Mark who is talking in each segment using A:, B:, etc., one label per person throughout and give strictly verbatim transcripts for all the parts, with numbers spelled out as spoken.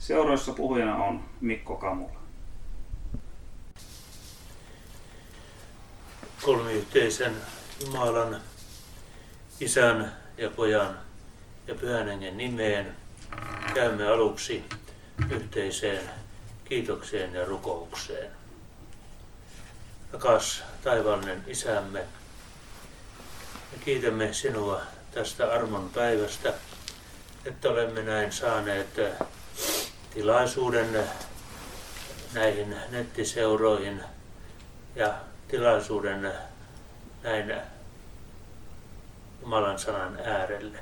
A: Seuroissa puhujana on Mikko Kamula.
B: Kolmiyhteisen Jumalan, Isän ja Pojan ja Pyhän Hengen nimeen käymme aluksi yhteiseen kiitokseen ja rukoukseen. Rakas taivaallinen Isämme, me kiitämme sinua tästä armon päivästä, että olemme näin saaneet tilaisuuden näihin nettiseuroihin ja tilaisuuden näin Jumalan sanan äärelle.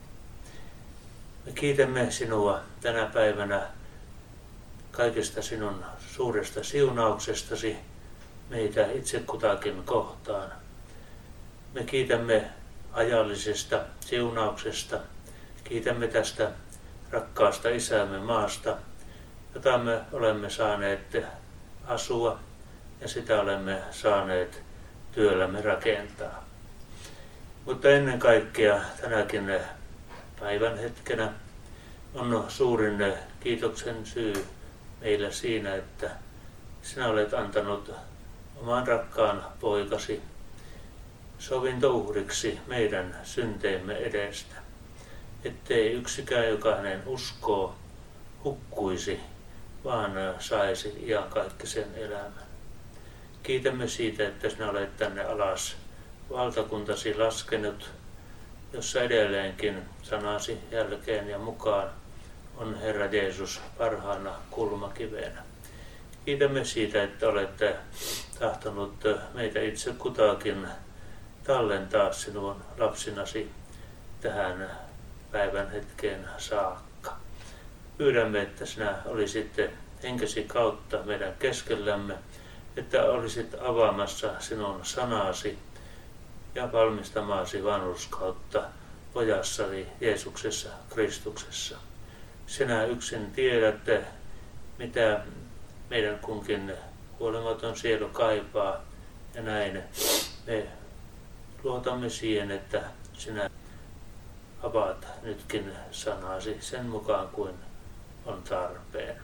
B: Me kiitämme sinua tänä päivänä kaikesta sinun suuresta siunauksestasi meitä itse kutakin kohtaan. Me kiitämme ajallisesta siunauksesta, kiitämme tästä rakkaasta Isämme maasta, jota me olemme saaneet asua ja sitä olemme saaneet työllämme rakentaa. Mutta ennen kaikkea tänäkin päivän hetkenä on suurin kiitoksen syy meillä siinä, että sinä olet antanut oman rakkaan poikasi sovintouhriksi meidän synteemme edestä, ettei yksikään, joka hänen uskoo, hukkuisi, vaan saisi iankaikkisen elämän. Kiitämme siitä, että sinä olet tänne alas valtakuntasi laskenut, jossa edelleenkin sanasi jälkeen ja mukaan on Herra Jeesus parhaana kulmakivenä. Kiitämme siitä, että olette tahtonut meitä itse kutakin tallentaa sinun lapsinasi tähän päivän hetkeen saakka. Pyydämme, että sinä olisit henkesi kautta meidän keskellämme, että olisit avaamassa sinun sanasi ja valmistamaasi vanhurskautta pojassasi Jeesuksessa Kristuksessa. Sinä yksin tiedätte, mitä meidän kunkin kuolematon sielu kaipaa, ja näin me luotamme siihen, että sinä avaat nytkin sanasi sen mukaan kuin on tarpeen.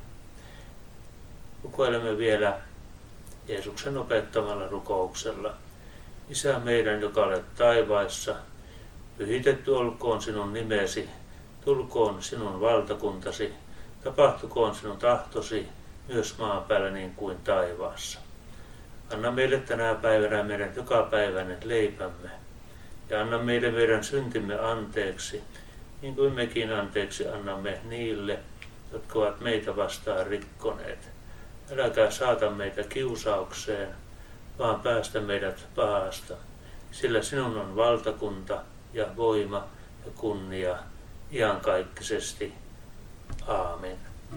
B: Rukoilemme vielä Jeesuksen opettamalla rukouksella. Isä meidän, joka olet taivaissa, pyhitetty olkoon sinun nimesi, tulkoon sinun valtakuntasi, tapahtukoon sinun tahtosi myös maan päällä niin kuin taivaassa. Anna meille tänä päivänä meidän jokapäiväinen leipämme ja anna meille meidän syntimme anteeksi, niin kuin mekin anteeksi annamme niille, jotka ovat meitä vastaan rikkoneet. Äläkää saata meitä kiusaukseen, vaan päästä meidät pahasta, sillä sinun on valtakunta ja voima ja kunnia iankaikkisesti. Aamen.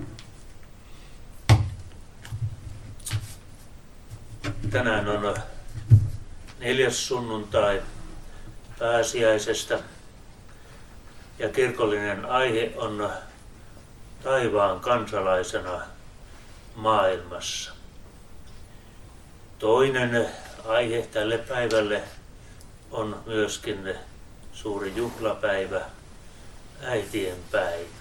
B: Tänään on neljäs sunnuntai pääsiäisestä ja kirkollinen aihe on taivaan kansalaisena maailmassa. Toinen aihe tälle päivälle on myöskin suuri juhlapäivä, äitien päivä.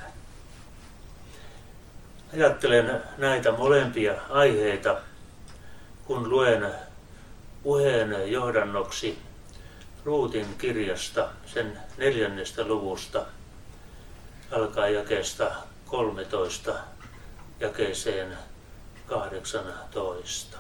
B: Ajattelen näitä molempia aiheita, kun luen puheen johdannoksi Ruutin kirjasta, sen neljännestä luvusta, alkaa jakeesta kolmetoista jakeeseen kahdeksantoista.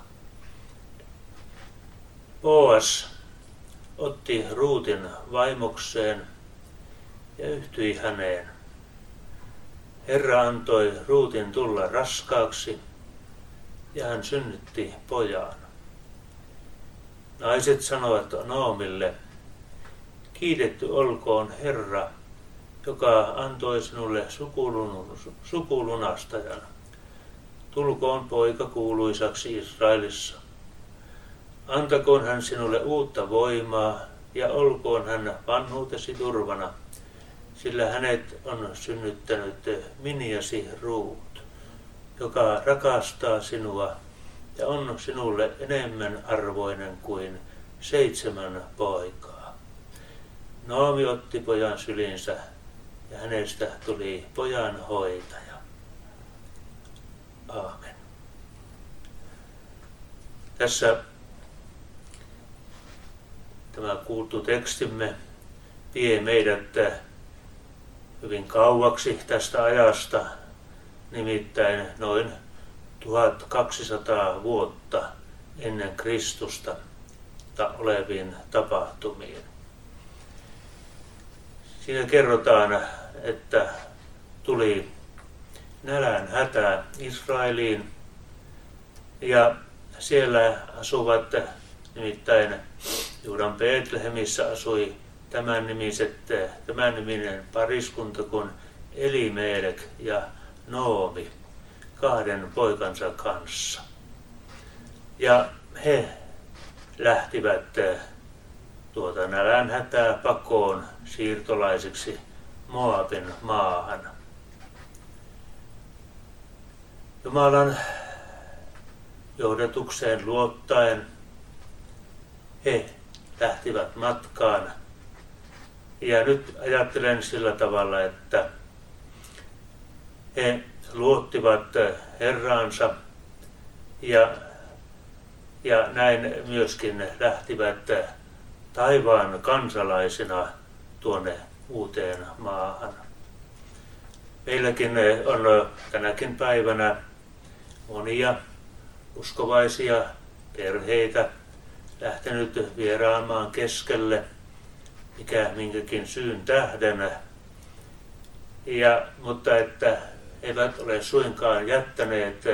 B: Boas otti Ruutin vaimokseen ja yhtyi häneen. Herra antoi Ruutin tulla raskaaksi ja hän synnytti pojan. Naiset sanoivat Noomille, kiitetty olkoon Herra, joka antoi sinulle sukulun, sukulunastajan. Tulkoon poika kuuluisaksi Israelissa. Antakoon hän sinulle uutta voimaa ja olkoon hän vanhuutesi turvana, sillä hänet on synnyttänyt miniasi Ruut, joka rakastaa sinua ja on sinulle enemmän arvoinen kuin seitsemän poikaa. Noomi otti pojan sylinsä ja hänestä tuli pojan hoitaja. Aamen. Tässä tämä kuultu tekstimme vie meidät hyvin kauaksi tästä ajasta, nimittäin noin tuhatkaksisataa vuotta ennen Kristusta oleviin tapahtumiin. Siinä kerrotaan, että tuli nälän hätä Israeliin ja siellä asuvat, nimittäin Juudan Betlehemissä asui tämän, nimiset, tämän niminen pariskunta kuin Elimelek ja Noomi kahden poikansa kanssa. Ja he lähtivät tuota nälänhätää pakoon siirtolaisiksi Moabin maahan. Jumalan johdatukseen luottaen he lähtivät matkaan. Ja nyt ajattelen sillä tavalla, että he luottivat Herraansa ja, ja näin myöskin lähtivät taivaan kansalaisina tuonne uuteen maahan. Meilläkin on tänäkin päivänä monia uskovaisia perheitä lähtenyt vieraan maan keskelle, mikä minkäkin syyn tähden, ja, mutta että eivät ole suinkaan jättäneet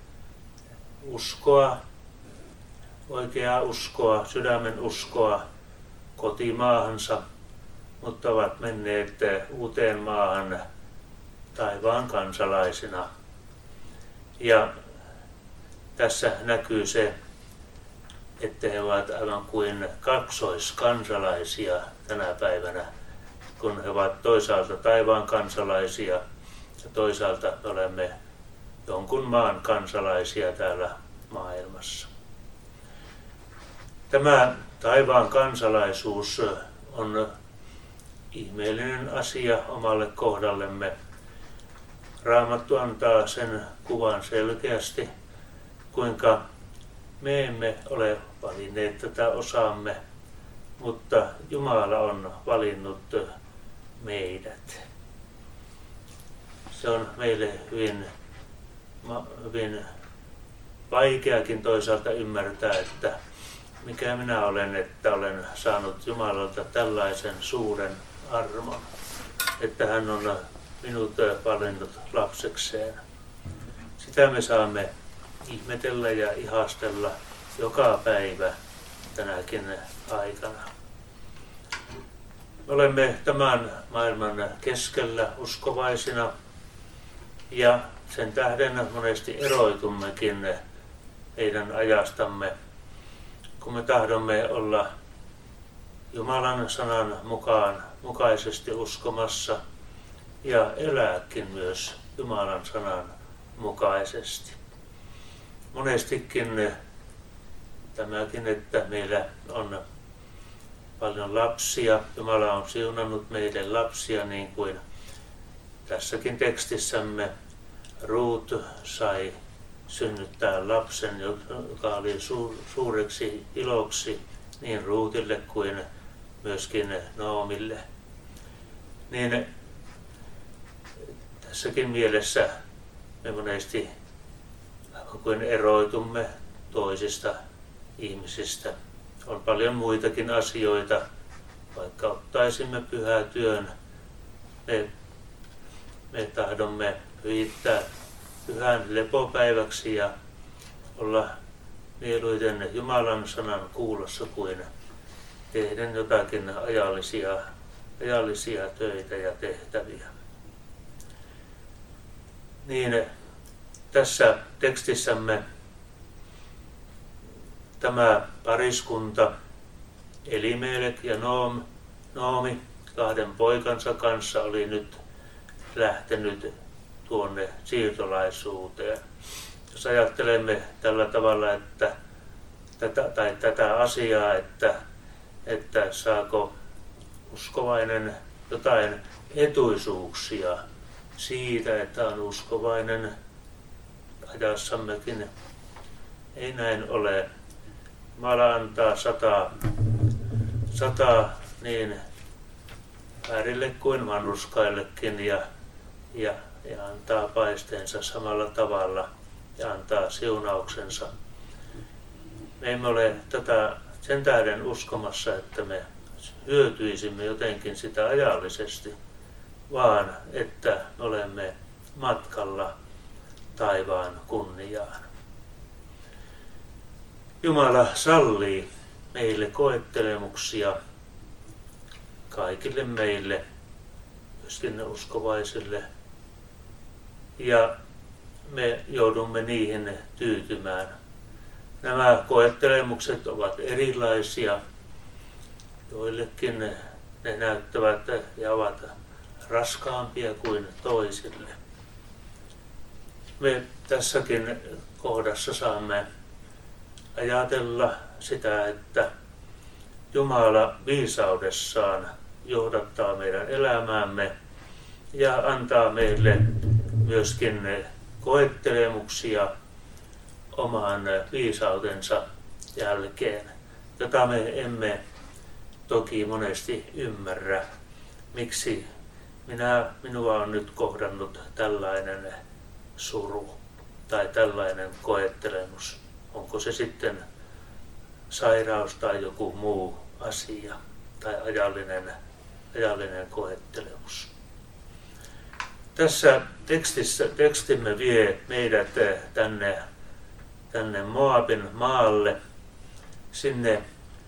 B: uskoa, oikeaa uskoa, sydämen uskoa kotimaahansa, mutta ovat menneet uuteen maahan taivaan kansalaisina. Ja tässä näkyy se, että he ovat aivan kuin kaksoiskansalaisia tänä päivänä, kun he ovat toisaalta taivaan kansalaisia ja toisaalta olemme jonkun maan kansalaisia täällä maailmassa. Tämä taivaan kansalaisuus on ihmeellinen asia omalle kohdallemme. Raamattu antaa sen kuvan selkeästi, kuinka me emme ole valinneet tätä osaamme, mutta Jumala on valinnut meidät. Se on meille hyvin, hyvin vaikeakin toisaalta ymmärtää, että mikä minä olen, että olen saanut Jumalalta tällaisen suuren armon, että hän on minut valinnut lapsekseen. Sitä me saamme ihmetellä ja ihastella joka päivä tänäkin aikana. Me olemme tämän maailman keskellä uskovaisina ja sen tähden monesti eroitummekin heidän ajastamme, kun me tahdomme olla Jumalan sanan mukaan, mukaisesti uskomassa ja elääkin myös Jumalan sanan mukaisesti. Monestikin tämäkin, että meillä on paljon lapsia. Jumala on siunannut meille lapsia, niin kuin tässäkin tekstissämme Ruut sai synnyttää lapsen, joka oli suureksi iloksi niin Ruutille kuin myöskin Noomille. Niin tässäkin mielessä me monesti kuin eroitumme toisista ihmisistä. On paljon muitakin asioita, vaikka ottaisimme pyhää työn, me, me tahdomme pyhittää pyhän lepopäiväksi ja olla mieluiten Jumalan sanan kuulossa kuin tehden jotakin ajallisia, ajallisia töitä ja tehtäviä. Niin tässä tekstissämme tämä pariskunta Elimelek ja Noomi kahden poikansa kanssa oli nyt lähtenyt tuonne siirtolaisuuteen. Jos ajattelemme tällä tavalla, että tätä, tai tätä asiaa, että, että saako uskovainen jotain etuisuuksia siitä, että on uskovainen, ajassammekin ei näin ole. Jumala antaa sataa, sataa niin väärille kuin vanhurskaillekin ja, ja, ja antaa paisteensa samalla tavalla ja antaa siunauksensa. Me emme ole tätä sen tähden uskomassa, että me hyötyisimme jotenkin sitä ajallisesti, vaan että me olemme matkalla taivaan kunniaan. Jumala sallii meille koettelemuksia, kaikille meille, myöskin uskovaisille, ja me joudumme niihin tyytymään. Nämä koettelemukset ovat erilaisia, joillekin ne, ne näyttävät ja ovat raskaampia kuin toisille. Me tässäkin kohdassa saamme ajatella sitä, että Jumala viisaudessaan johdattaa meidän elämäämme ja antaa meille myöskin koettelemuksia oman viisautensa jälkeen, jota me emme toki monesti ymmärrä, miksi minä, minua on nyt kohdannut tällainen suru tai tällainen koettelemus. Onko se sitten sairaus tai joku muu asia tai ajallinen, ajallinen koettelemus. Tässä tekstissä, tekstimme vie meidät tänne, tänne Moabin maalle, sinne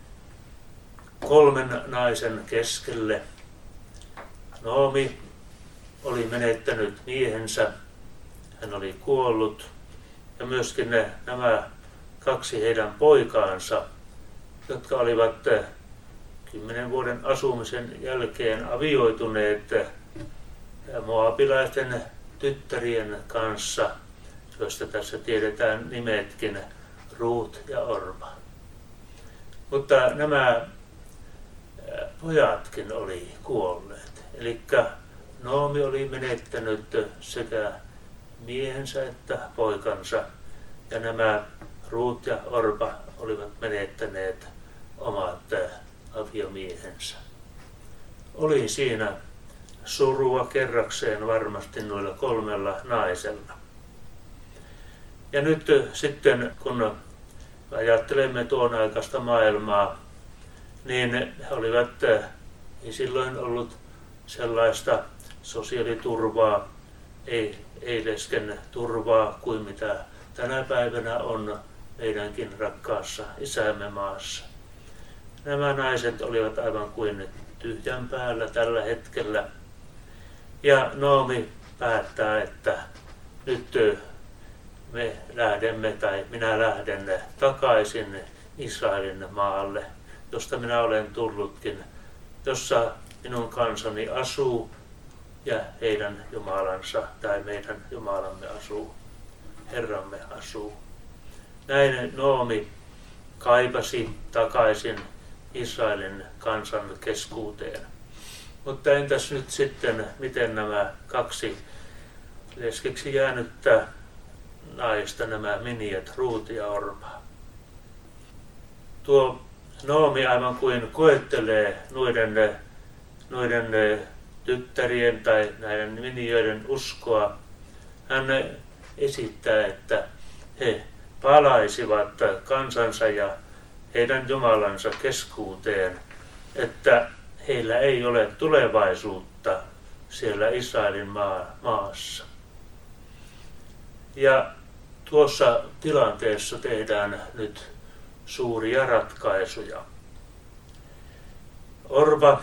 B: kolmen naisen keskelle. Noomi oli menettänyt miehensä, hän oli kuollut, ja myöskin ne, nämä kaksi heidän poikaansa, jotka olivat kymmenen vuoden asumisen jälkeen avioituneet moabilaisten tyttärien kanssa, joista tässä tiedetään nimetkin, Ruut ja Orpa. Mutta nämä pojatkin oli kuolleet. Eli Noomi oli menettänyt sekä miehensä että poikansa, ja nämä Ruut ja Orpa olivat menettäneet omat aviomiehensä. Oli siinä surua kerrakseen varmasti noilla kolmella naisella. Ja nyt sitten, kun ajattelemme tuon aikaista maailmaa, niin he olivat, ei silloin ollut sellaista sosiaaliturvaa, ei, ei lesken turvaa kuin mitä tänä päivänä on meidänkin rakkaassa isämme maassa. Nämä naiset olivat aivan kuin tyhjän päällä tällä hetkellä. Ja Noomi päättää, että nyt me lähdemme tai minä lähden takaisin Israelin maalle, josta minä olen tullutkin, jossa minun kansani asuu ja heidän Jumalansa tai meidän Jumalamme asuu, Herramme asuu. Näin Noomi kaipasi takaisin Israelin kansan keskuuteen. Mutta entäs nyt sitten, miten nämä kaksi leskeksi jäänyttä naista, nämä miniät, Ruut ja Orpa? Tuo Noomi aivan kuin koettelee noiden, noiden tyttärien tai näiden miniöiden uskoa. Hän esittää, että he palaisivat kansansa ja heidän Jumalansa keskuuteen, että heillä ei ole tulevaisuutta siellä Israelin maa, maassa. Ja tuossa tilanteessa tehdään nyt suuria ratkaisuja. Orpa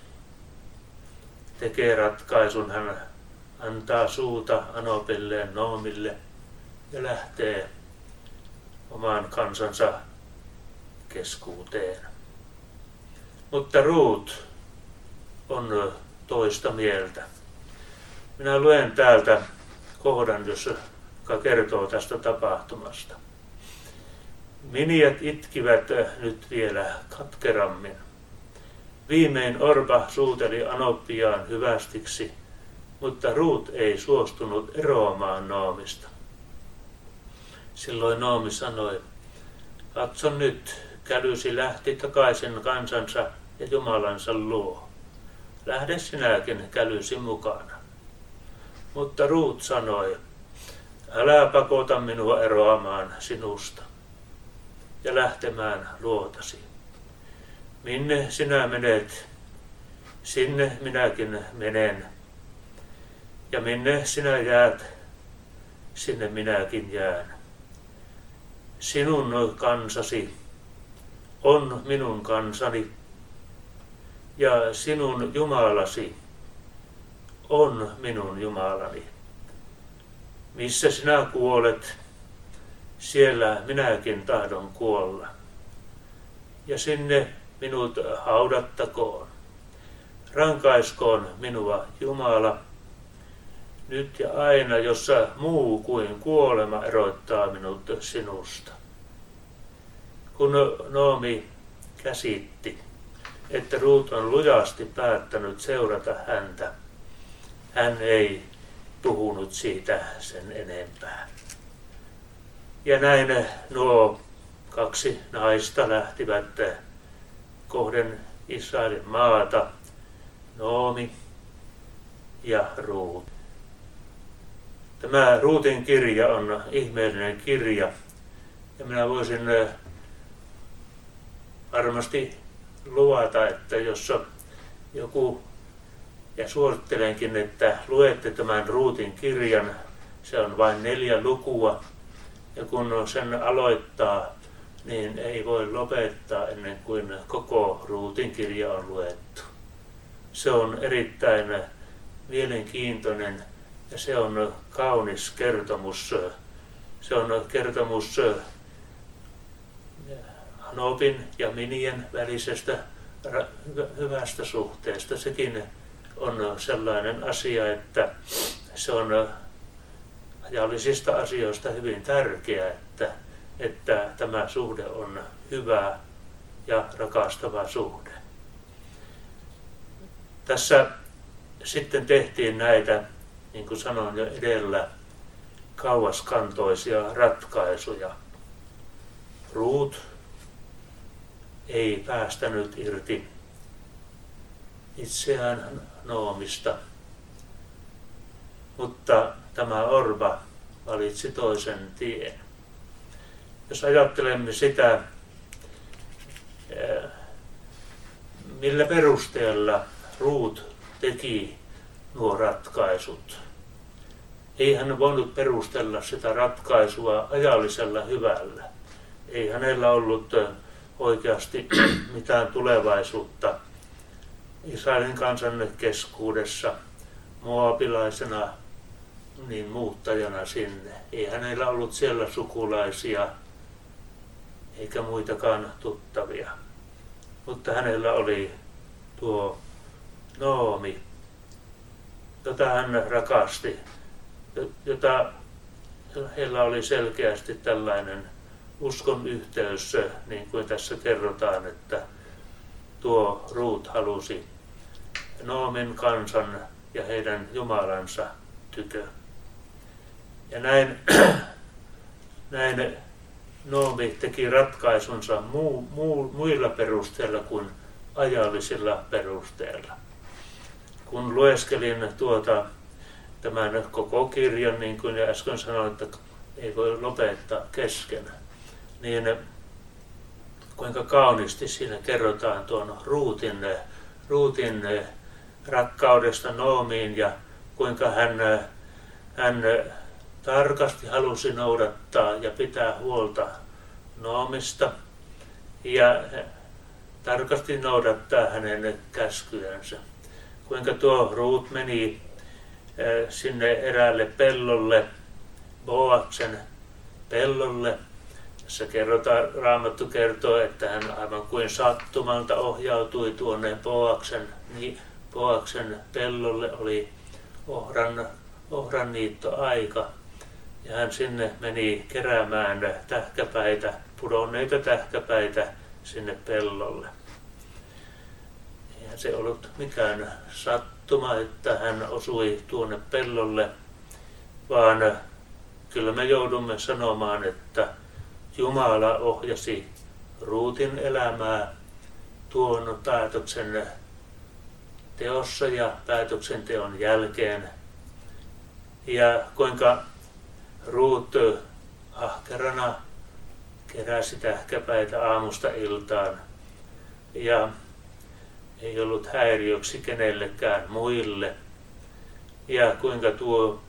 B: tekee ratkaisun, hän antaa suuta Anopilleen, Noomille ja lähtee oman kansansa keskuuteen. Mutta Ruut on toista mieltä. Minä luen täältä kohdan, joka kertoo tästä tapahtumasta. Miniät itkivät nyt vielä katkerammin. Viimein Orpa suuteli Anoppiaan hyvästiksi, mutta Ruut ei suostunut eroamaan Noomista. Silloin Noomi sanoi, katso nyt, kälysi lähti takaisin kansansa ja Jumalansa luo. Lähde sinäkin kälysi mukana. Mutta Ruut sanoi, älä pakota minua eroamaan sinusta ja lähtemään luotasi. Minne sinä menet, sinne minäkin menen. Ja minne sinä jäät, sinne minäkin jään. Sinun kansasi on minun kansani ja sinun Jumalasi on minun Jumalani. Missä sinä kuolet, siellä minäkin tahdon kuolla. Ja sinne minut haudattakoon. Rankaiskoon minua Jumala, nyt ja aina, jossa muu kuin kuolema erottaa minut sinusta. Kun Noomi käsitti, että Ruut on lujasti päättänyt seurata häntä, hän ei puhunut siitä sen enempää. Ja näin nuo kaksi naista lähtivät kohden Israelin maata, Noomi ja Ruut. Tämä Ruutin kirja on ihmeellinen kirja ja minä voisin varmasti luvata, että jos joku, ja suosittelenkin, että luette tämän Ruutin kirjan, se on vain neljä lukua ja kun sen aloittaa, niin ei voi lopettaa ennen kuin koko Ruutin kirja on luettu. Se on erittäin mielenkiintoinen ja se on kaunis kertomus. Se on kertomus Hanobin ja Minien välisestä hyvästä suhteesta. Sekin on sellainen asia, että se on ajallisista asioista hyvin tärkeää, että, että tämä suhde on hyvä ja rakastava suhde. Tässä sitten tehtiin näitä, niin kuin sanoin jo edellä, kauaskantoisia ratkaisuja. Ruut ei päästänyt irti itseään Noomista, mutta tämä Orpa valitsi toisen tien. Jos ajattelemme sitä, millä perusteella Ruut teki nuo ratkaisut. Ei hän voinut perustella sitä ratkaisua ajallisella hyvällä. Ei hänellä ollut oikeasti mitään tulevaisuutta Israelin kansan keskuudessa moabilaisena niin muuttajana sinne. Ei hänellä ollut siellä sukulaisia eikä muitakaan tuttavia. Mutta hänellä oli tuo Noomi, jota hän rakasti, jota heillä oli selkeästi tällainen uskon yhteys, niin kuin tässä kerrotaan, että tuo Ruut halusi Noomin kansan ja heidän Jumalansa tykö. Ja näin, näin Noomi teki ratkaisunsa muu, muu, muilla perusteilla kuin ajallisilla perusteilla. Kun lueskelin tuota, tämän koko kirjan, niin kuin äsken sanoin, että ei voi lopettaa kesken, niin kuinka kauniisti siinä kerrotaan tuon Ruutin, Ruutin rakkaudesta Noomiin ja kuinka hän, hän tarkasti halusi noudattaa ja pitää huolta Noomista ja tarkasti noudattaa hänen käskyjänsä. Kuinka tuo Ruut meni sinne eräälle pellolle, Boaksen pellolle. Tässä kerrotaan, Raamattu kertoo, että hän aivan kuin sattumalta ohjautui tuonne Boaksen, niin Boaksen pellolle, oli ohran, ohranniittoaika. Ja hän sinne meni keräämään tähkäpäitä, pudonneita tähkäpäitä sinne pellolle. Eihän se ollut mikään sattuma, että hän osui tuonne pellolle, vaan kyllä me joudumme sanomaan, että Jumala ohjasi Ruutin elämää tuon päätöksen teossa ja päätöksenteon jälkeen. Ja kuinka Ruut ahkerana keräsi tähkäpäitä aamusta iltaan ja ei ollut häiriöksi kenellekään muille. Ja kuinka tuo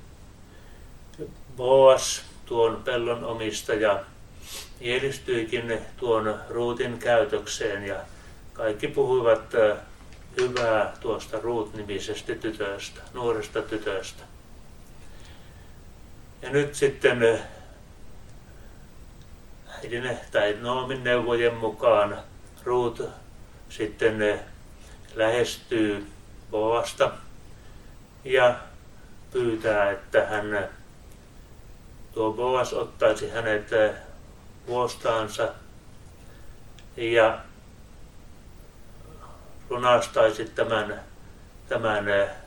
B: Boas, tuon pellon omistaja, mielistyikin tuon Ruutin käytökseen ja kaikki puhuivat hyvää tuosta Ruut-nimisestä tytöstä, nuoresta tytöstä. Ja nyt sitten äidin tai Noomin neuvojen mukaan Ruut sitten lähestyy Boasta ja pyytää, että hän, tuo Boas ottaisi hänet vuostaansa ja lunastaisi tämän, tämän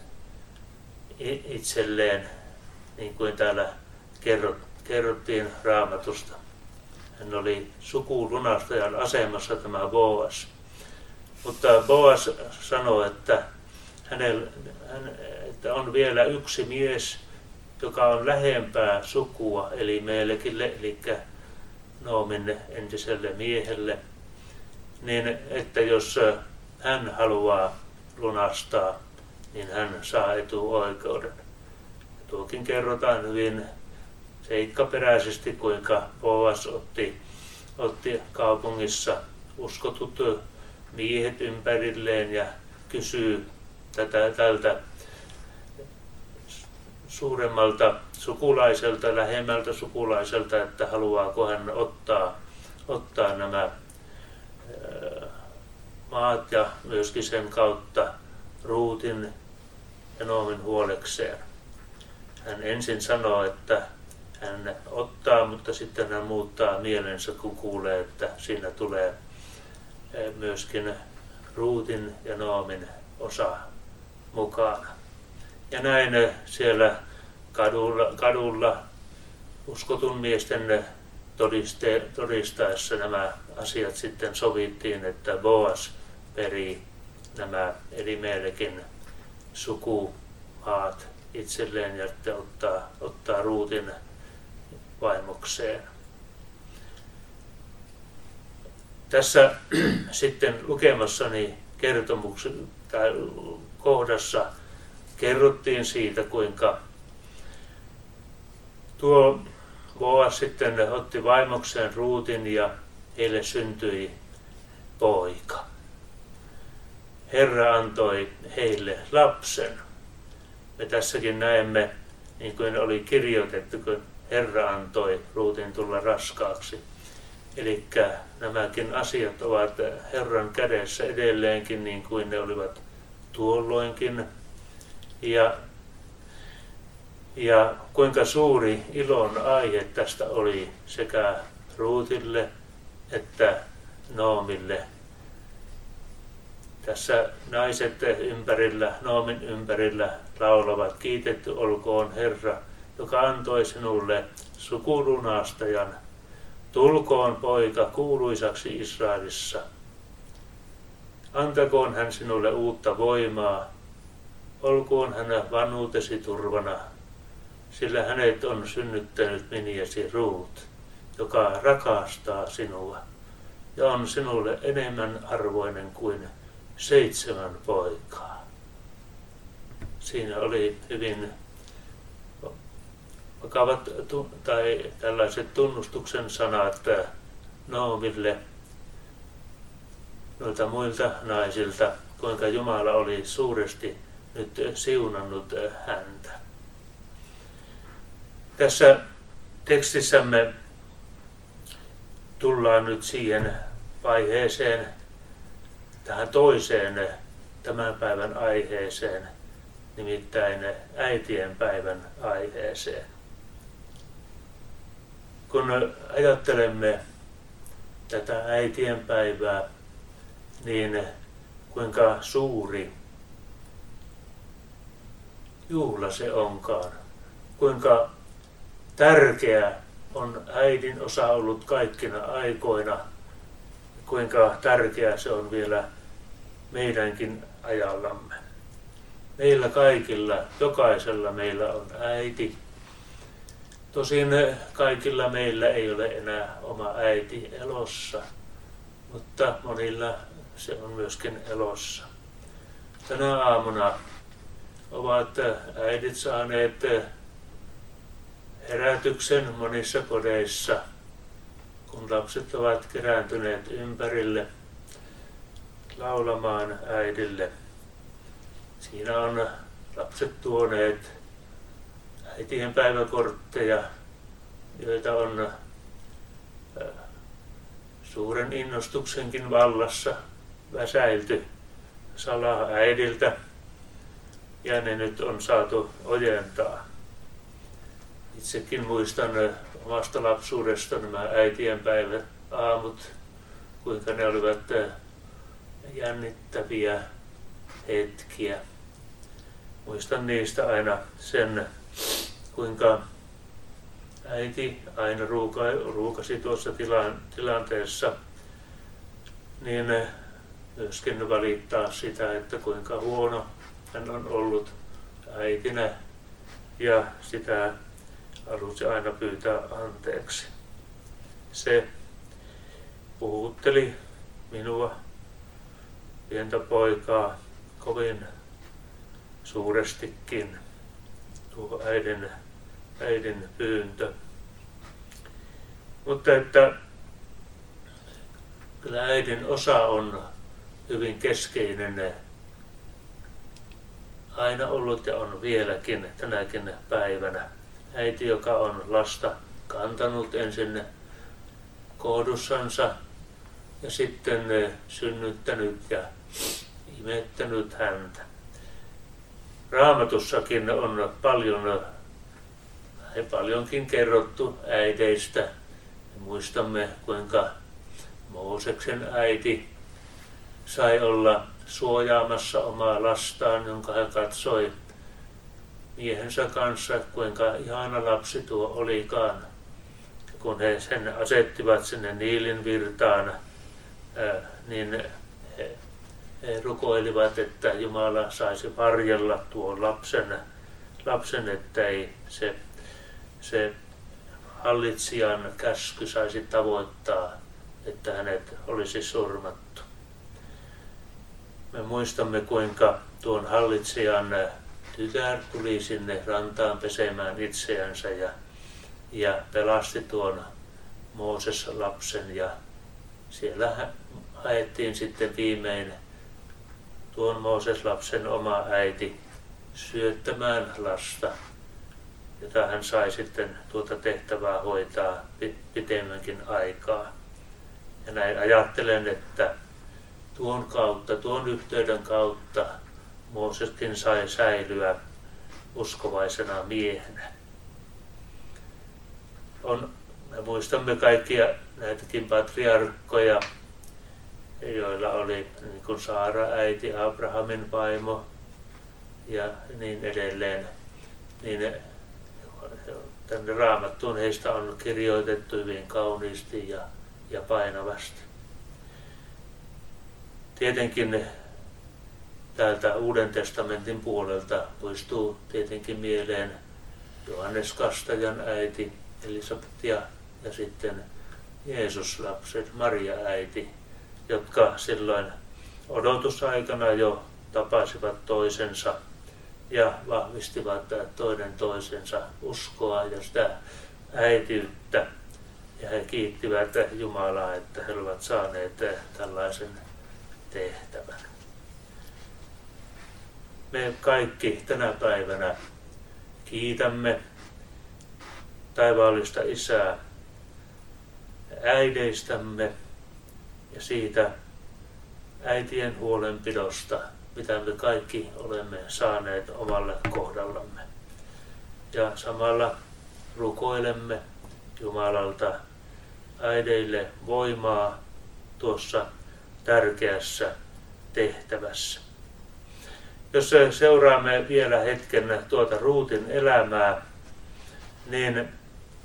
B: itselleen, niin kuin täällä kerrottiin Raamatusta. Hän oli sukulunastajan asemassa tämä Boas. Mutta Boas sanoi, että, hänellä, hän, että on vielä yksi mies, joka on lähempää sukua eli Melekille, eli Noomin entiselle miehelle, niin että jos hän haluaa lunastaa, niin hän saa etuoikeuden. Tuokin kerrotaan hyvin seikkaperäisesti, kuinka Boas otti, otti kaupungissa uskotut miehet ympärilleen ja kysyy tätä, tältä suuremmalta sukulaiselta, lähemmältä sukulaiselta, että haluaako hän ottaa, ottaa nämä ää, maat ja myöskin sen kautta Ruutin ja Noomin huolekseen. Hän ensin sanoo, että hän ottaa, mutta sitten hän muuttaa mielensä, kun kuulee, että siinä tulee myöskin Ruutin ja Noomin osa mukana. Ja näin siellä kadulla, kadulla uskotun miesten todiste, todistaessa nämä asiat sitten sovittiin, että Boas perii nämä Elimelekin sukumaat itselleen ja että ottaa, ottaa Ruutin vaimokseen. Tässä sitten lukemassani kertomuksen tai kohdassa kerrottiin siitä, kuinka tuo Boas sitten otti vaimokseen Ruutin ja heille syntyi poika. Herra antoi heille lapsen. Me tässäkin näemme, niin kuin oli kirjoitettu, kun Herra antoi Ruutin tulla raskaaksi. Eli nämäkin asiat ovat Herran kädessä edelleenkin, niin kuin ne olivat tuolloinkin. Ja, ja kuinka suuri ilon aihe tästä oli sekä Ruutille että Noomille. Tässä naiset ympärillä, Noomin ympärillä laulavat: kiitetty olkoon Herra, joka antoi sinulle sukulunastajan. Tulkoon poika kuuluisaksi Israelissa. Antakoon hän sinulle uutta voimaa. Olkoon hän vanhuutesi turvana, sillä hänet on synnyttänyt miniesi Ruut, joka rakastaa sinua ja on sinulle enemmän arvoinen kuin seitsemän poikaa. Siinä oli hyvin vakavat tai tällaiset tunnustuksen sanat Noomille noilta muilta naisilta, kuinka Jumala oli suuresti nyt siunannut häntä. Tässä tekstissämme tullaan nyt siihen vaiheeseen, tähän toiseen tämän päivän aiheeseen, nimittäin äitien päivän aiheeseen. Kun ajattelemme tätä äitien päivää, niin kuinka suuri juhla se onkaan. Kuinka tärkeä on äidin osa ollut kaikkina aikoina, kuinka tärkeä se on vielä meidänkin ajallamme. Meillä kaikilla, jokaisella meillä on äiti. Tosin kaikilla meillä ei ole enää oma äiti elossa, mutta monilla se on myöskin elossa. Tänä aamuna ovat äidit saaneet herätyksen monissa kodeissa, kun lapset ovat kerääntyneet ympärille laulamaan äidille. Siinä on lapset tuoneet äitien päiväkortteja, joita on suuren innostuksenkin vallassa väsäilty salaa äidiltä, ja ne nyt on saatu ojentaa. Itsekin muistan omasta lapsuudesta nämä äitien päivät aamut, kuinka ne olivat jännittäviä hetkiä. Muistan niistä aina sen, kuinka äiti aina ruuka, ruukasi tuossa tilan, tilanteessa niin myöskin valittaa sitä, että kuinka huono hän on ollut äitinä, ja sitä halusi aina pyytää anteeksi. Se puhutteli minua, pientä poikaa, kovin suurestikin, tuo äidin, äidin pyyntö. Mutta että kyllä äidin osa on hyvin keskeinen aina ollut ja on vieläkin tänäkin päivänä. Äiti, joka on lasta kantanut ensin kohdussansa ja sitten synnyttänyt ja imettänyt häntä. Raamatussakin on paljon, paljonkin kerrottu äideistä. Muistamme, kuinka Mooseksen äiti sai olla suojaamassa omaa lastaan, jonka hän katsoi miehensä kanssa, kuinka ihana lapsi tuo olikaan. Kun he sen asettivat sinne Niilin virtaan, niin he, he rukoilivat, että Jumala saisi varjella tuon lapsen, lapsen että ei se, se hallitsijan käsky saisi tavoittaa, että hänet olisi surmattu. Me muistamme, kuinka tuon hallitsijan tytär tuli sinne rantaan pesemään itseänsä ja, ja pelasti tuon Mooses-lapsen, ja siellä haettiin sitten viimein tuon Mooses-lapsen oma äiti syöttämään lasta, jota hän sai sitten tuota tehtävää hoitaa pitemmänkin aikaa. Ja näin ajattelen, että tuon kautta, tuon yhteyden kautta Mooseskin sai säilyä uskovaisena miehenä. On, me muistamme kaikkia näitäkin patriarkkoja, joilla oli niin kuin Saara äiti, Abrahamin vaimo ja niin edelleen. Niin tänne Raamattuun heistä on kirjoitettu hyvin kauniisti ja, ja painavasti. Tietenkin täältä Uuden testamentin puolelta muistuu tietenkin mieleen Johannes Kastajan äiti Elisabet ja, ja sitten Jeesus-lapset, Maria-äiti, jotka silloin odotusaikana jo tapasivat toisensa ja vahvistivat toinen toisensa uskoa ja sitä äitiyttä. Ja he kiittivät Jumalaa, että he olivat saaneet tällaisen tehtävän. Me kaikki tänä päivänä kiitämme taivaallista Isää äideistämme ja siitä äitien huolenpidosta, mitä me kaikki olemme saaneet omalle kohdallamme. Ja samalla rukoilemme Jumalalta äideille voimaa tuossa tärkeässä tehtävässä. Jos seuraamme vielä hetken tuota Ruutin elämää, niin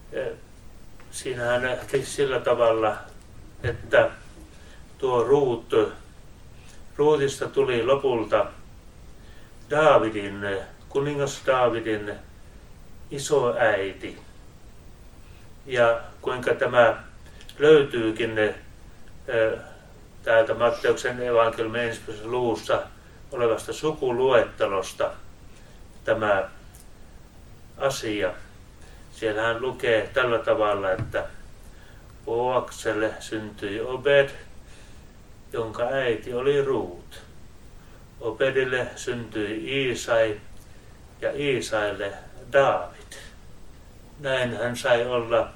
B: Siinähän teki sillä tavalla, että tuo Ruut, Ruutista tuli lopulta Daavidin, kuningas Daavidin isoäiti. Ja kuinka tämä löytyykin täältä Matteuksen evankeliumin ensimmäisessä luvussa olevasta sukuluettelosta tämä asia. Siellähän lukee tällä tavalla, että Boakselle syntyi Obed, jonka äiti oli Ruut. Obedille syntyi Iisai ja Iisaille Daavid. Näin hän sai olla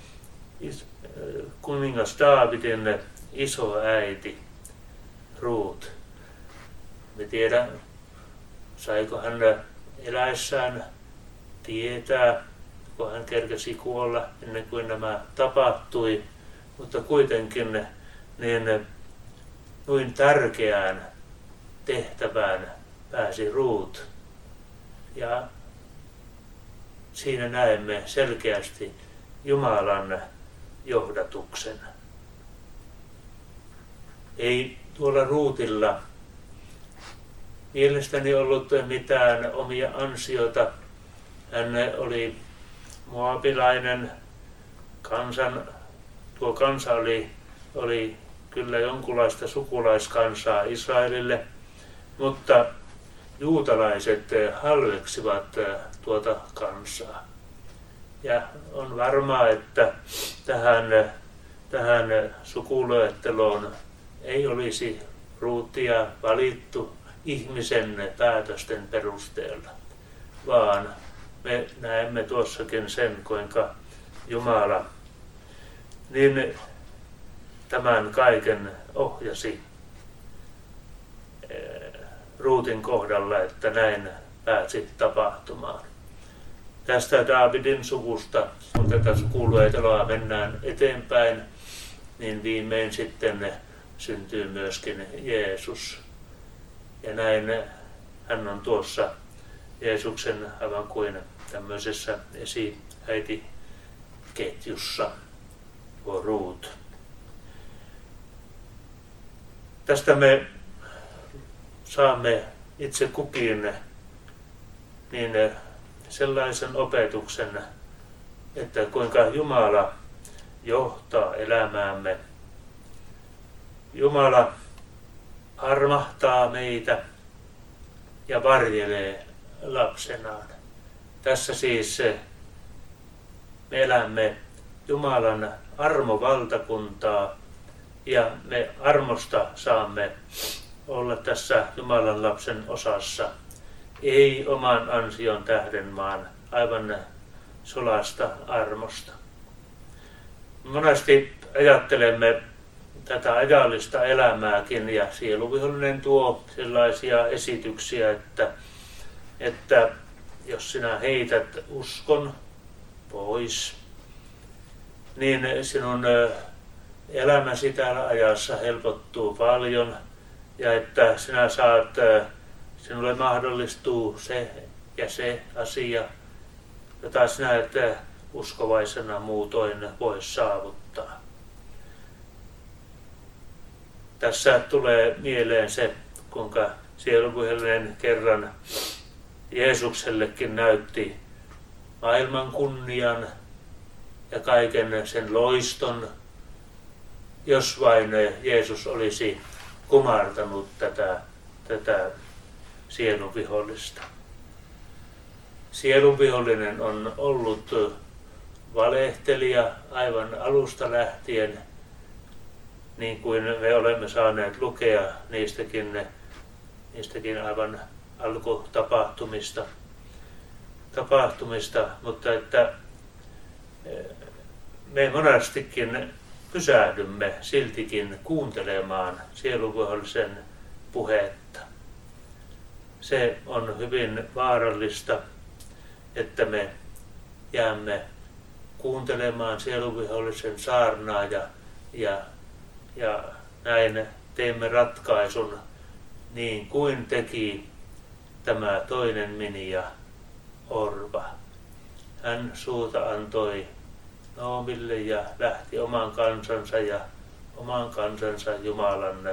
B: kuningas Daavidin isoäiti Ruut. Me tiedä, saiko hän eläessään tietää, kun hän kerkesi kuolla ennen kuin nämä tapahtui, mutta kuitenkin niin noin tärkeään tehtävään pääsi Ruut. Ja siinä näemme selkeästi Jumalan johdatuksen. Ei tuolla Ruutilla mielestäni ollut mitään omia ansioita. Hän oli moabilainen kansan, tuo kansa oli, oli kyllä jonkunlaista sukulaiskansaa Israelille, mutta juutalaiset halveksivat tuota kansaa. Ja on varmaa, että tähän, tähän sukuluetteloon ei olisi Ruutia valittu ihmisen päätösten perusteella, vaan me näemme tuossakin sen, kuinka Jumala niin tämän kaiken ohjasi Ruutin kohdalla, että näin pääsi tapahtumaan. Tästä Daavidin suvusta, kun tätä sukuluetteloa mennään eteenpäin, niin viimein sitten syntyy myöskin Jeesus. Ja näin hän on tuossa Jeesuksen aivan kuin tämmöisessä esi-äitiketjussa, tuo Ruut. Tästä me saamme itse kukin niin sellaisen opetuksen, että kuinka Jumala johtaa elämäämme. Jumala armahtaa meitä ja varjelee lapsenaan. Tässä siis me elämme Jumalan armovaltakuntaa ja me armosta saamme olla tässä Jumalan lapsen osassa. Ei oman ansion tähden, vaan aivan solasta armosta. Monesti ajattelemme tätä ajallista elämääkin ja sieluvihollinen tuo sellaisia esityksiä, että, että jos sinä heität uskon pois, niin sinun elämäsi täällä ajassa helpottuu paljon ja että sinä saat, sinulle mahdollistuu se ja se asia, jota sinä et uskovaisena muutoin voi saavuttaa. Tässä tulee mieleen se, kuinka sieluvihollinen kerran Jeesuksellekin näytti maailman kunnian ja kaiken sen loiston, jos vain Jeesus olisi kumartanut tätä, tätä sielunvihollista. Sielunvihollinen on ollut valehtelija aivan alusta lähtien, niin kuin me olemme saaneet lukea niistäkin, niistäkin aivan alkutapahtumista, tapahtumista, mutta että me monestikin pysähdymme siltikin kuuntelemaan sielunvihollisen puhetta. Se on hyvin vaarallista, että me jäämme kuuntelemaan sielunvihollisen saarnaa ja, ja, ja näin teemme ratkaisun niin kuin teki tämä toinen Minja Orva. Hän suuta antoi Noomille ja lähti oman kansansa ja oman kansansa Jumalan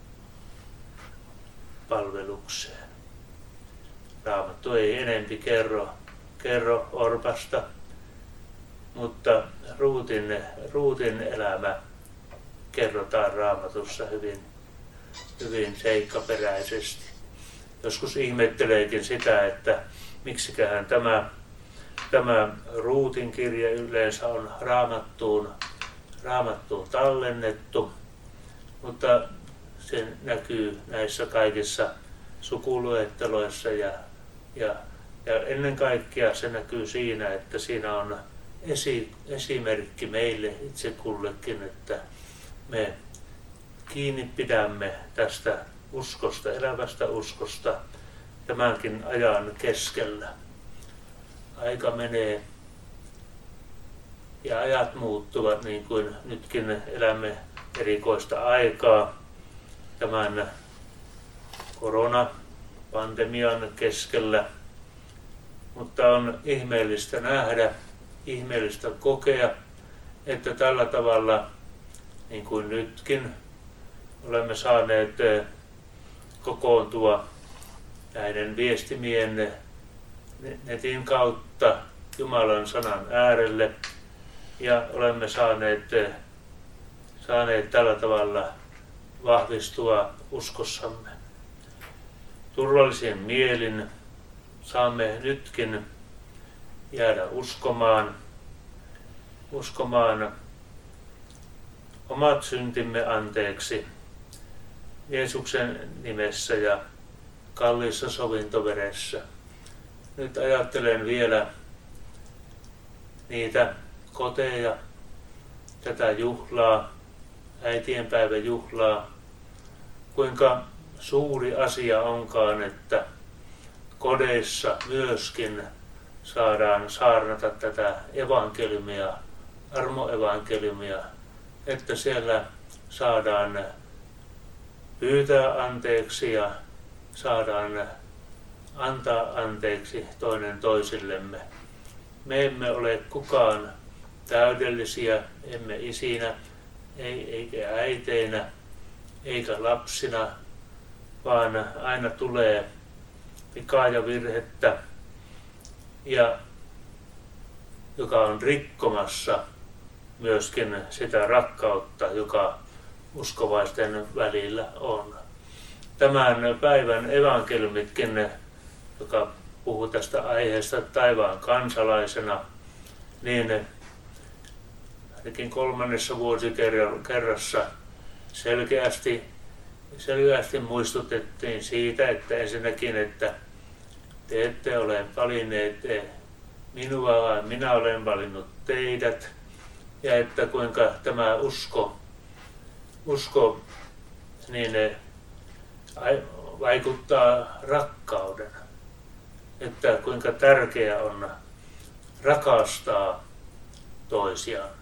B: palvelukseen. Raamattu ei enempi kerro, kerro Orpasta, mutta Ruutin, Ruutin elämä kerrotaan Raamatussa hyvin, hyvin seikkaperäisesti. Joskus ihmetteleekin sitä, että miksiköhän tämä, tämä Ruutin kirja yleensä on Raamattuun, Raamattuun tallennettu, mutta se näkyy näissä kaikissa sukuluetteloissa ja, ja, ja ennen kaikkea se näkyy siinä, että siinä on esi, esimerkki meille itse kullekin, että me kiinni pidämme tästä uskosta, elävästä uskosta tämänkin ajan keskellä. Aika menee ja ajat muuttuvat niin kuin nytkin elämme erikoista aikaa tämän koronapandemian keskellä, mutta on ihmeellistä nähdä, ihmeellistä kokea, että tällä tavalla, niin kuin nytkin, olemme saaneet kokoontua näiden viestimien netin kautta Jumalan sanan äärelle ja olemme saaneet, saaneet tällä tavalla vahvistua uskossamme. Turvallisin mielin saamme nytkin jäädä uskomaan, uskomaan omat syntimme anteeksi Jeesuksen nimessä ja kalliissa sovintoveressä. Nyt ajattelen vielä niitä koteja, tätä juhlaa, äitienpäivän juhlaa, kuinka suuri asia onkaan, että kodeissa myöskin saadaan saarnata tätä evankeliumia, armoevankeliumia, että siellä saadaan pyytää anteeksi ja saadaan antaa anteeksi toinen toisillemme. Me emme ole kukaan täydellisiä, emme isinä, ei, eikä äiteinä, eikä lapsina, vaan aina tulee vikaa ja virhettä, ja joka on rikkomassa myöskin sitä rakkautta, joka uskovaisten välillä on. Tämän päivän evankeliumitkin, joka puhuu tästä aiheesta taivaan kansalaisena, niin ainakin kolmannessa vuosikerrassa selkeästi, selkeästi muistutettiin siitä, että ensinnäkin, että te ette ole valinneet minua, vaan minä olen valinnut teidät, ja että kuinka tämä usko, usko niin vaikuttaa rakkauden. Että kuinka tärkeää on rakastaa toisiaan.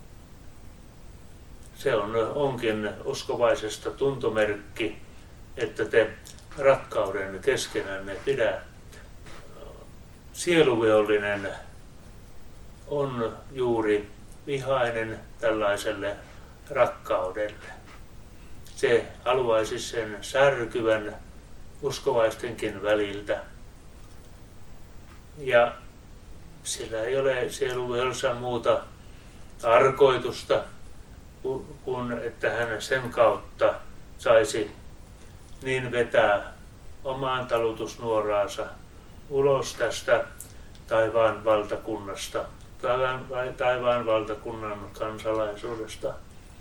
B: Se on, onkin uskovaisesta tuntomerkki, että te rakkauden keskenänne pidä. Sieluvihollinen on juuri vihainen tällaiselle rakkaudelle. Se haluaisi sen särkyvän uskovaistenkin väliltä. Ja sillä ei ole sieluvihollisessa muuta tarkoitusta kuin että hän sen kautta saisi niin vetää omaan talutusnuoraansa ulos tästä taivaan valtakunnasta, taivaan, taivaan valtakunnan kansalaisuudesta.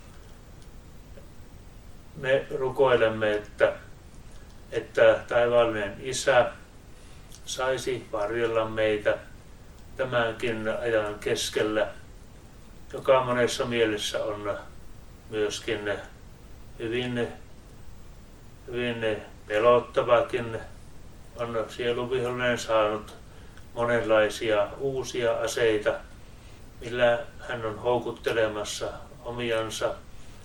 B: Me rukoilemme, että, että taivaallinen Isä saisi varjella meitä tämänkin ajan keskellä, joka monessa mielessä on myöskin hyvin, hyvin pelottavakin. On sieluvihollinen saanut monenlaisia uusia aseita, millä hän on houkuttelemassa omiansa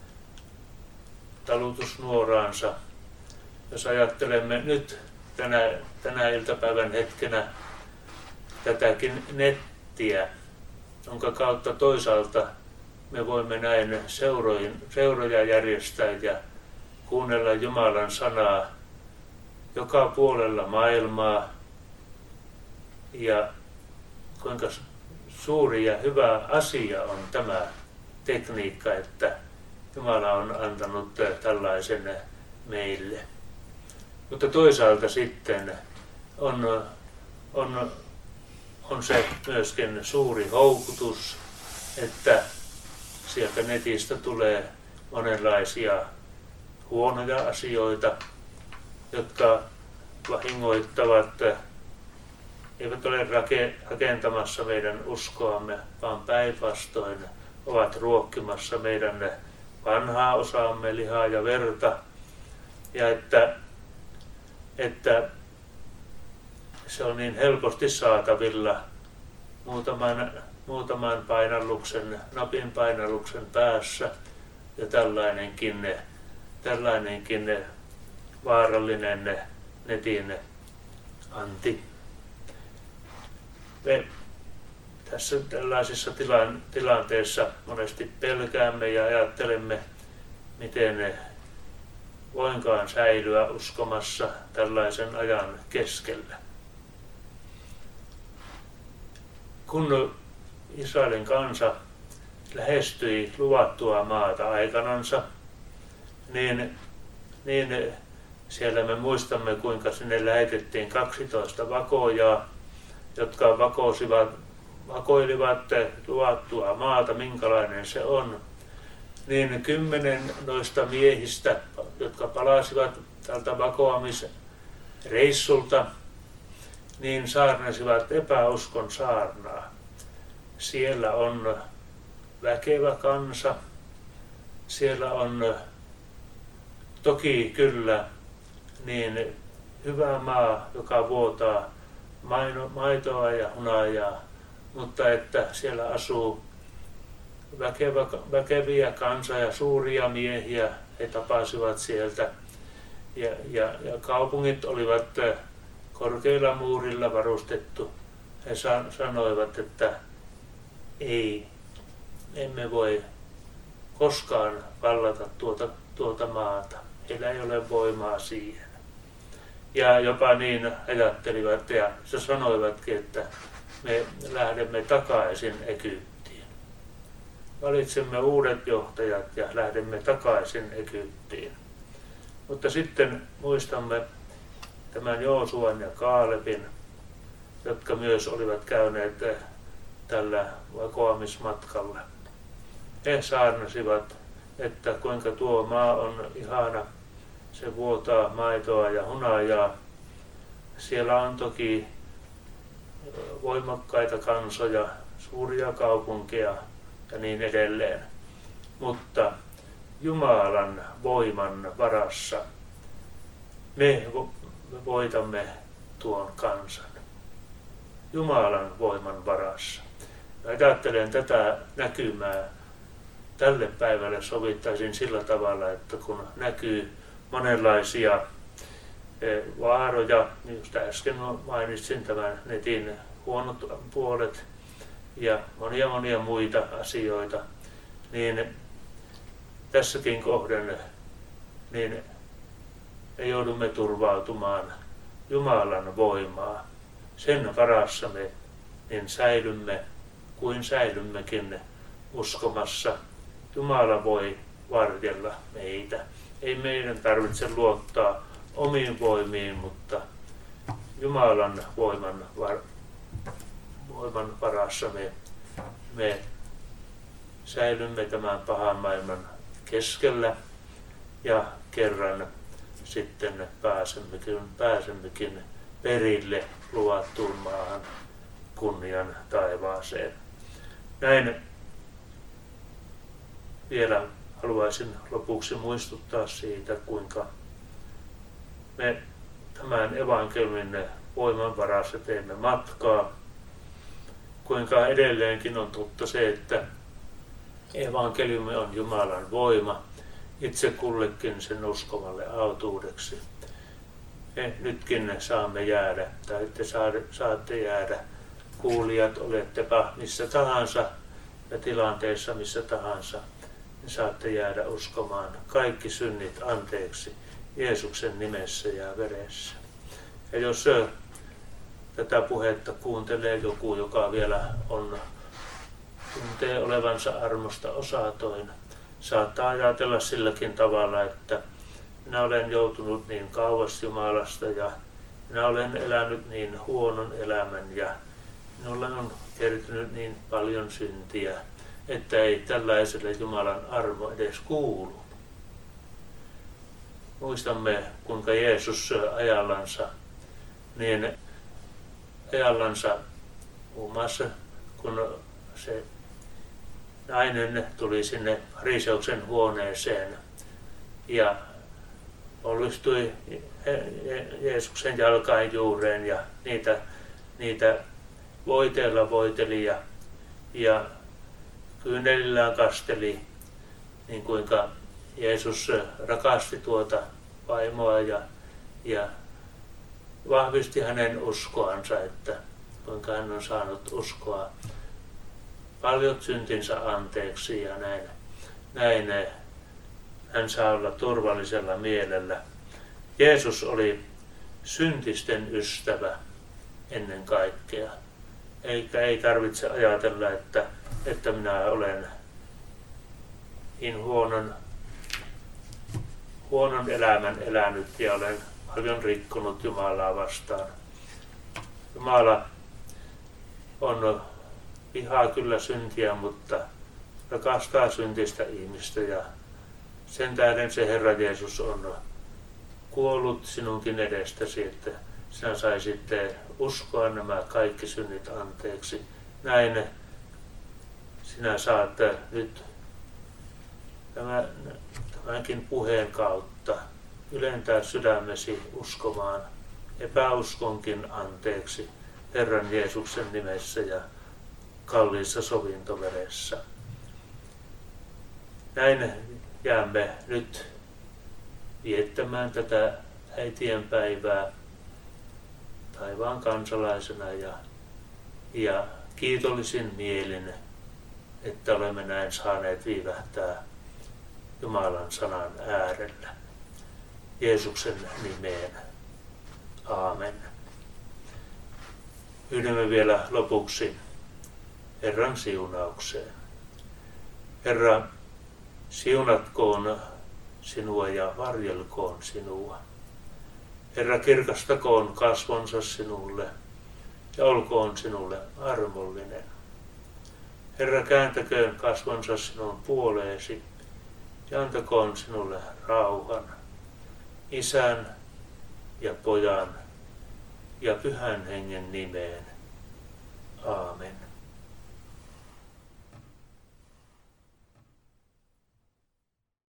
B: talutusnuoraansa. Jos ajattelemme nyt tänä, tänä iltapäivän hetkenä tätäkin nettiä, jonka kautta toisaalta me voimme näin seuroin, seuroja järjestää ja kuunnella Jumalan sanaa joka puolella maailmaa. Ja kuinka suuri ja hyvä asia on tämä tekniikka, että Jumala on antanut tällaisen meille. Mutta toisaalta sitten on, on, on se myöskin suuri houkutus, että sieltä netistä tulee monenlaisia huonoja asioita, jotka vahingoittavat, eivät ole rakentamassa meidän uskoamme, vaan päinvastoin ovat ruokkimassa meidän vanhaa osaamme, lihaa ja verta. Ja että, että se on niin helposti saatavilla muutaman, muutaman painalluksen, napin painalluksen päässä. Ja tällainenkin, tällainenkin vaarallinen netin anti. Me tässä tällaisissa tilan, tilanteissa monesti pelkäämme ja ajattelemme, miten voinkaan säilyä uskomassa tällaisen ajan keskellä. Kun Israelin kansa lähestyi luvattua maata aikanansa, niin, niin siellä me muistamme, kuinka sinne lähetettiin kaksitoista vakoojaa, jotka vakosivat, vakoilivat luvattua maata, minkälainen se on. Niin kymmenen noista miehistä, jotka palasivat tältä vakoamisreissulta, niin saarnasivat epäuskon saarnaa. Siellä on väkevä kansa, siellä on toki kyllä niin hyvä maa, joka vuotaa maitoa ja hunajaa, mutta että siellä asuu väkevä, väkeviä kansa ja suuria miehiä, he tapasivat sieltä. Ja, ja, ja kaupungit olivat korkeilla muurilla varustettu. He sanoivat, että ei, emme voi koskaan vallata tuota, tuota maata. Heillä ei ole voimaa siihen. Ja jopa niin ajattelivat ja se sanoivatkin, että me lähdemme takaisin Egyptiin. Valitsemme uudet johtajat ja lähdemme takaisin Egyptiin. Mutta sitten muistamme tämän Joosuan ja Kaalebin, jotka myös olivat käyneet tällä vakoamismatkalla. He saarnasivat, että kuinka tuo maa on ihana, se vuotaa maitoa ja hunajaa. Siellä on toki voimakkaita kansoja, suuria kaupunkeja ja niin edelleen. Mutta Jumalan voiman varassa me voitamme tuon kansan. Jumalan voiman varassa. Ja ajattelen tätä näkymää tälle päivälle sovittaisin sillä tavalla, että kun näkyy monenlaisia vaaroja, niin just äsken mainitsin tämän netin huonot puolet ja monia monia muita asioita, niin tässäkin kohden niin me joudumme turvautumaan Jumalan voimaa. Sen varassa me niin säilymme kuin säilymmekin uskomassa. Jumala voi varjella meitä. Ei meidän tarvitse luottaa omiin voimiin, mutta Jumalan voiman, var, voiman varassa me, me säilymme tämän pahan maailman keskellä ja kerran sitten pääsemmekin, pääsemmekin perille luvattuun maahan, kunnian taivaaseen. Näin vielä haluaisin lopuksi muistuttaa siitä, kuinka me tämän evankeliumin voiman varassa teemme matkaa, kuinka edelleenkin on totta se, että evankeliumi on Jumalan voima itse kullekin sen uskovalle autuudeksi. Me nytkin saamme jäädä, tai te saatte jäädä kuulijat, olettepa missä tahansa ja tilanteessa missä tahansa, niin saatte jäädä uskomaan kaikki synnit anteeksi Jeesuksen nimessä ja veressä. Ja jos tätä puhetta kuuntelee joku, joka vielä on, tuntee olevansa armosta osatoin, saattaa ajatella silläkin tavalla, että minä olen joutunut niin kauas Jumalasta ja minä olen elänyt niin huonon elämän ja minulle on kertynyt niin paljon syntiä, että ei tällaiselle Jumalan armo edes kuulu. Muistamme, kuinka Jeesus ajallansa, niin ajallansa muun muassa, kun se nainen tuli sinne Fariseuksen huoneeseen ja ollistui Jeesuksen jalkain juureen ja niitä, niitä voiteella voiteli ja, ja kyynelillään kasteli, niin kuinka Jeesus rakasti tuota vaimoa ja, ja vahvisti hänen uskoansa, että kuinka hän on saanut uskoa paljon syntinsä anteeksi ja näin, näin hän saa olla turvallisella mielellä. Jeesus oli syntisten ystävä ennen kaikkea. Eikä ei tarvitse ajatella, että, että minä olen niin huonon, huonon elämän elänyt ja olen paljon rikkonut Jumalaa vastaan. Jumala on vihaa kyllä syntiä, mutta rakastaa syntistä ihmistä ja sen tähden se Herra Jeesus on kuollut sinunkin edestäsi, että sinä saisit uskoa nämä kaikki synnit anteeksi. Näin sinä saat nyt tämänkin puheen kautta ylentää sydämesi uskomaan epäuskonkin anteeksi Herran Jeesuksen nimessä ja kalliissa sovintoveressä. Näin jäämme nyt viettämään tätä äitien päivää taivaan kansalaisena ja, ja kiitollisin mielin, että olemme näin saaneet viivähtää Jumalan sanan äärellä. Jeesuksen nimeen. Aamen. Pyydämme vielä lopuksi Herran siunaukseen. Herra, siunatkoon sinua ja varjelkoon sinua. Herra, kirkastakoon kasvonsa sinulle ja olkoon sinulle armollinen. Herra, kääntäköön kasvonsa sinun puoleesi ja antakoon sinulle rauhan, Isän ja Pojan ja Pyhän Hengen nimeen. Aamen.